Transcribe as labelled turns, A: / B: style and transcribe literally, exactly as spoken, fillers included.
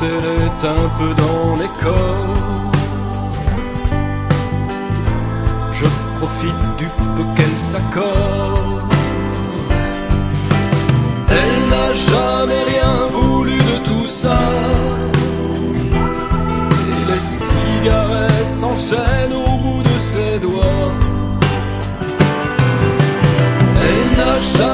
A: elle est un peu dans les corps. Je profite du peu qu'elle s'accorde. Elle n'a jamais rien voulu de tout ça. Et les cigarettes s'enchaînent au bout de ses doigts. Elle n'a jamais